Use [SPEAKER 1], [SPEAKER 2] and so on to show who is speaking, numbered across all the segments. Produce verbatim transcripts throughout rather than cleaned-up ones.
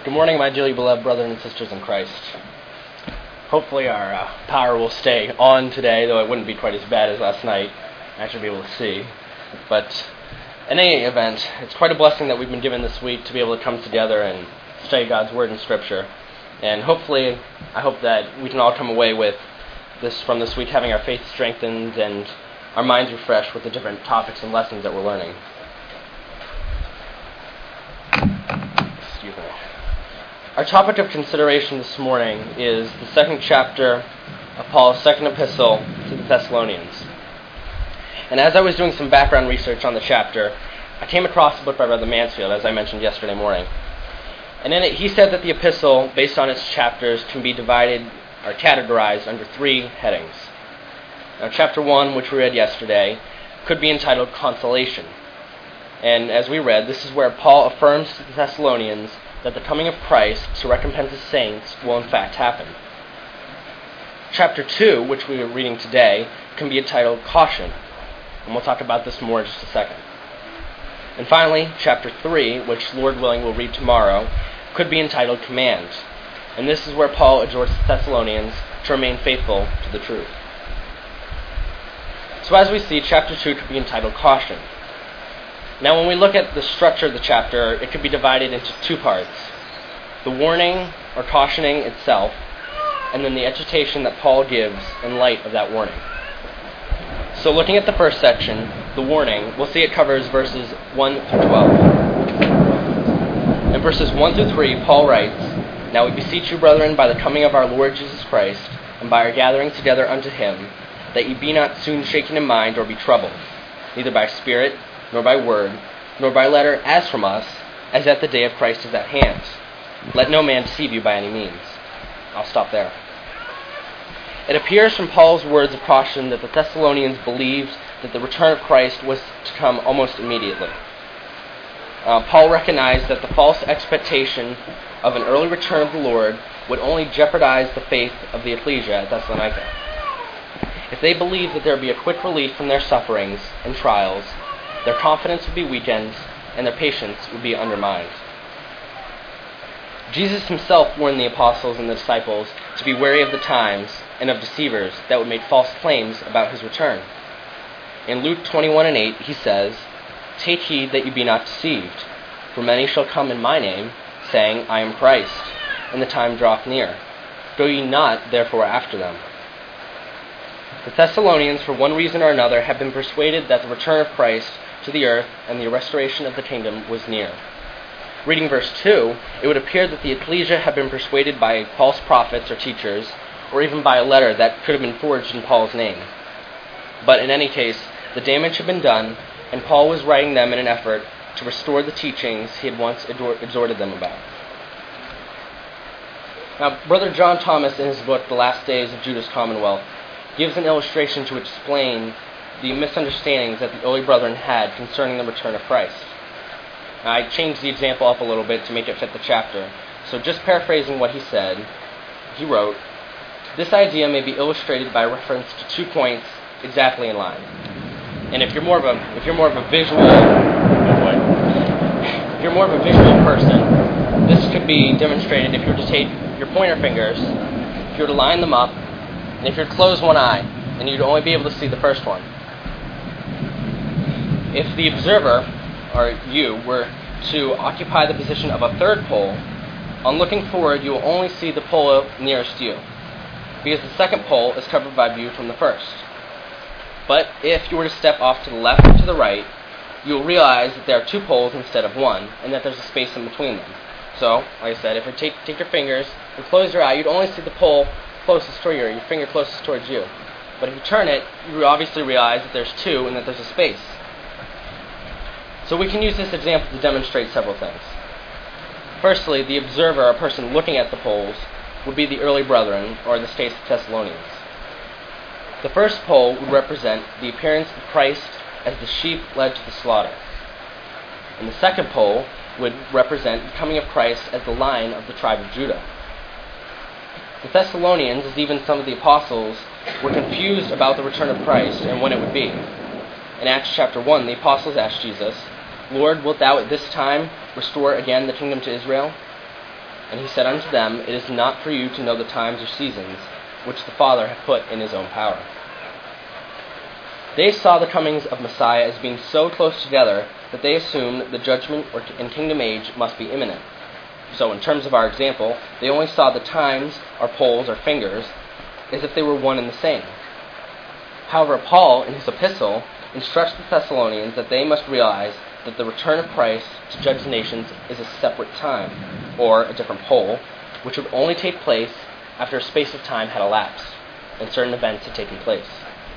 [SPEAKER 1] Good morning, my dearly beloved brothers and sisters in Christ. Hopefully our uh, power will stay on today, though it wouldn't be quite as bad as last night. I should be able to see. But in any event, it's quite a blessing that we've been given this week to be able to come together and study God's Word and Scripture. And hopefully, I hope that we can all come away with this from this week having our faith strengthened and our minds refreshed with the different topics and lessons that we're learning. Excuse me. Our topic of consideration this morning is the second chapter of Paul's second epistle to the Thessalonians. And as I was doing some background research on the chapter, I came across a book by Brother Mansfield, as I mentioned yesterday morning. And in it, he said that the epistle, based on its chapters, can be divided or categorized under three headings. Now, chapter one, which we read yesterday, could be entitled Consolation. And as we read, this is where Paul affirms to the Thessalonians that the coming of Christ to recompense his saints will in fact happen. Chapter two, which we are reading today, can be entitled Caution. And we'll talk about this more in just a second. And finally, chapter three, which Lord willing we'll read tomorrow, could be entitled Command. And this is where Paul exhorts the Thessalonians to remain faithful to the truth. So as we see, chapter two could be entitled Caution. Now when we look at the structure of the chapter, it could be divided into two parts. The warning or cautioning itself, and then the exhortation that Paul gives in light of that warning. So looking at the first section, the warning, we'll see it covers verses one through twelve. In verses one through three, Paul writes, "Now we beseech you, brethren, by the coming of our Lord Jesus Christ, and by our gathering together unto him, that ye be not soon shaken in mind or be troubled, neither by spirit, nor by word, nor by letter as from us, as that the day of Christ is at hand. Let no man deceive you by any means." I'll stop there. It appears from Paul's words of caution that the Thessalonians believed that the return of Christ was to come almost immediately. Uh, Paul recognized that the false expectation of an early return of the Lord would only jeopardize the faith of the ecclesia at Thessalonica. If they believed that there would be a quick relief from their sufferings and trials, their confidence would be weakened, and their patience would be undermined. Jesus himself warned the apostles and the disciples to be wary of the times and of deceivers that would make false claims about his return. In Luke twenty-one and eight, he says, "Take heed that you be not deceived, for many shall come in my name, saying, I am Christ, and the time draweth near. Go ye not therefore after them." The Thessalonians, for one reason or another, have been persuaded that the return of Christ to the earth and the restoration of the kingdom was near. Reading verse two, it would appear that the ecclesia had been persuaded by false prophets or teachers, or even by a letter that could have been forged in Paul's name. But in any case, the damage had been done, and Paul was writing them in an effort to restore the teachings he had once exhorted them about. Now, Brother John Thomas, in his book, The Last Days of Judah's Commonwealth, gives an illustration to explain the misunderstandings that the early brethren had concerning the return of Christ. Now, I changed the example up a little bit to make it fit the chapter. So just paraphrasing what he said, he wrote, "This idea may be illustrated by reference to two points exactly in line." And if you're more of a if you're more of a visual if you're more of a visual person, this could be demonstrated if you were to take your pointer fingers, if you were to line them up, and if you were to close one eye, and you'd only be able to see the first one. If the observer, or you, were to occupy the position of a third pole, on looking forward you will only see the pole nearest you, because the second pole is covered by view from the first. But if you were to step off to the left or to the right, you will realize that there are two poles instead of one, and that there's a space in between them. So, like I said, if you take, take your fingers and close your eye, you'd only see the pole closest to you, or your finger closest towards you. But if you turn it, you obviously realize that there's two and that there's a space. So we can use this example to demonstrate several things. Firstly, the observer, a person looking at the poles, would be the early brethren, or the states of Thessalonians. The first pole would represent the appearance of Christ as the sheep led to the slaughter. And the second pole would represent the coming of Christ as the Lion of the tribe of Judah. The Thessalonians, as even some of the apostles, were confused about the return of Christ and when it would be. In Acts chapter one, the apostles asked Jesus, "Lord, wilt thou at this time restore again the kingdom to Israel?" And he said unto them, It is not for you to know the times or seasons which the Father hath put in his own power. They saw the comings of Messiah as being so close together that they assumed the judgment and kingdom age must be imminent. So in terms of our example, they only saw the times, or poles, or fingers, as if they were one and the same. However, Paul, in his epistle, instructs the Thessalonians that they must realize that the return of Christ to judge the nations is a separate time, or a different pole, which would only take place after a space of time had elapsed, and certain events had taken place.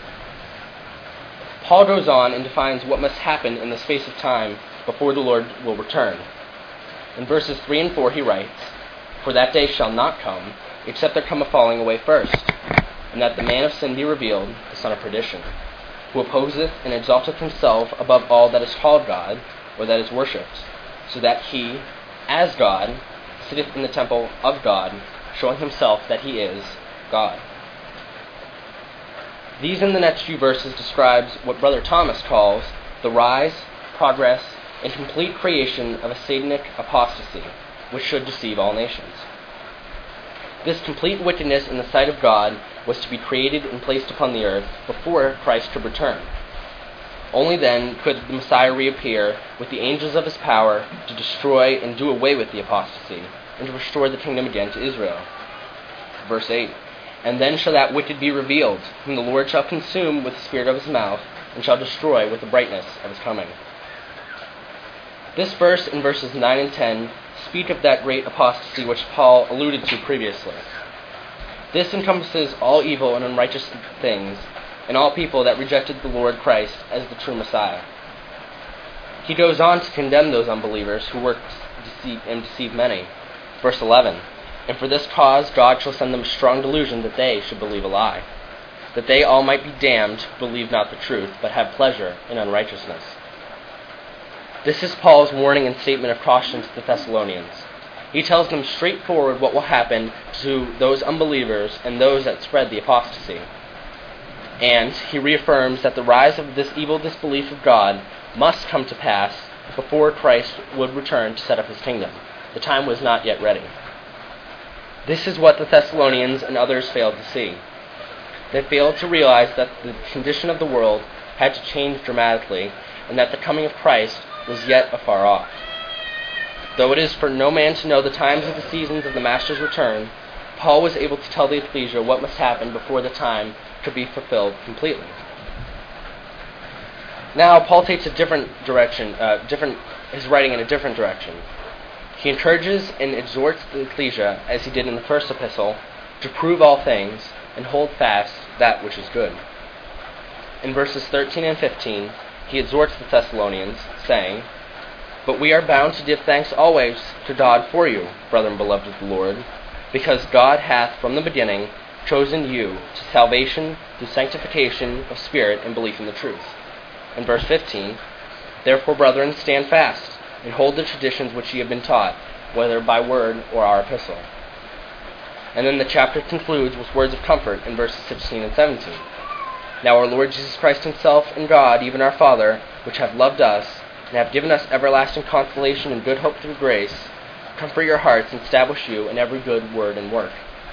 [SPEAKER 1] Paul goes on and defines what must happen in the space of time before the Lord will return. In verses three and four he writes, For that day shall not come, except there come a falling away first, and that the man of sin be revealed, the son of perdition, who opposeth and exalteth himself above all that is called God, or that is worshipped, so that he, as God, sitteth in the temple of God, showing himself that he is God. These in the next few verses describes what Brother Thomas calls the rise, progress, and complete creation of a Satanic apostasy, which should deceive all nations. This complete wickedness in the sight of God was to be created and placed upon the earth before Christ could return. Only then could the Messiah reappear with the angels of his power to destroy and do away with the apostasy, and to restore the kingdom again to Israel. Verse eight, And then shall that wicked be revealed, whom the Lord shall consume with the spirit of his mouth, and shall destroy with the brightness of his coming. This verse and verses nine and ten speak of that great apostasy which Paul alluded to previously. This encompasses all evil and unrighteous things, and all people that rejected the Lord Christ as the true Messiah. He goes on to condemn those unbelievers who work deceive and deceive many. Verse eleven, And for this cause God shall send them a strong delusion that they should believe a lie, that they all might be damned who believe not the truth, but have pleasure in unrighteousness. This is Paul's warning and statement of caution to the Thessalonians. He tells them straightforward what will happen to those unbelievers and those that spread the apostasy. And he reaffirms that the rise of this evil disbelief of God must come to pass before Christ would return to set up his kingdom. The time was not yet ready. This is what the Thessalonians and others failed to see. They failed to realize that the condition of the world had to change dramatically, and that the coming of Christ was yet afar off. Though it is for no man to know the times or the seasons of the Master's return, Paul was able to tell the ecclesia what must happen before the time could be fulfilled completely. Now, Paul takes a different direction, uh, different, his writing in a different direction. He encourages and exhorts the ecclesia, as he did in the first epistle, to prove all things and hold fast that which is good. In verses thirteen and fifteen, he exhorts the Thessalonians, saying, But we are bound to give thanks always to God for you, brethren beloved of the Lord, because God hath from the beginning chosen you to salvation through sanctification of spirit and belief in the truth. In verse fifteen, Therefore, brethren, stand fast, and hold the traditions which ye have been taught, whether by word or our epistle. And then the chapter concludes with words of comfort in verses sixteen and seventeen. Now our Lord Jesus Christ himself and God, even our Father, which have loved us, and have given us everlasting consolation and good hope through grace, comfort your hearts and establish you in every good word and work.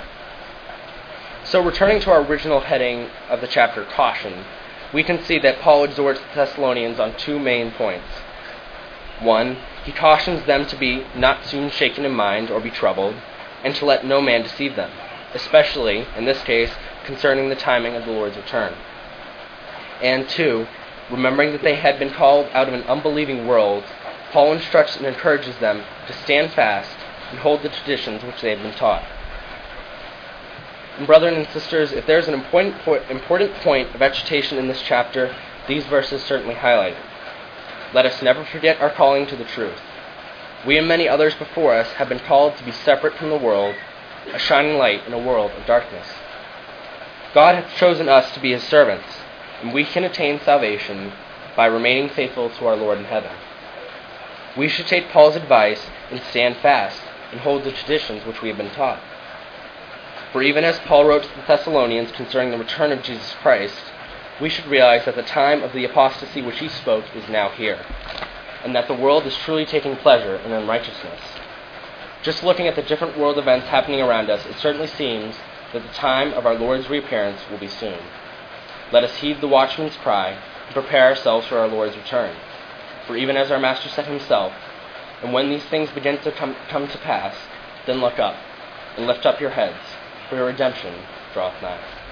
[SPEAKER 1] So returning to our original heading of the chapter, caution, we can see that Paul exhorts the Thessalonians on two main points. One, he cautions them to be not soon shaken in mind or be troubled, and to let no man deceive them, especially, in this case, concerning the timing of the Lord's return. And two, remembering that they had been called out of an unbelieving world, Paul instructs and encourages them to stand fast and hold the traditions which they have been taught. And brethren and sisters, if there's an important point, important point of exhortation in this chapter, these verses certainly highlight it. Let us never forget our calling to the truth. We and many others before us have been called to be separate from the world, a shining light in a world of darkness. God hath chosen us to be his servants, and we can attain salvation by remaining faithful to our Lord in heaven. We should take Paul's advice and stand fast and hold the traditions which we have been taught. For even as Paul wrote to the Thessalonians concerning the return of Jesus Christ, we should realize that the time of the apostasy which he spoke is now here, and that the world is truly taking pleasure in unrighteousness. Just looking at the different world events happening around us, it certainly seems that the time of our Lord's reappearance will be soon. Let us heed the watchman's cry and prepare ourselves for our Lord's return. For even as our Master said himself, and when these things begin to come, come to pass, then look up, and lift up your heads, for your redemption draweth nigh.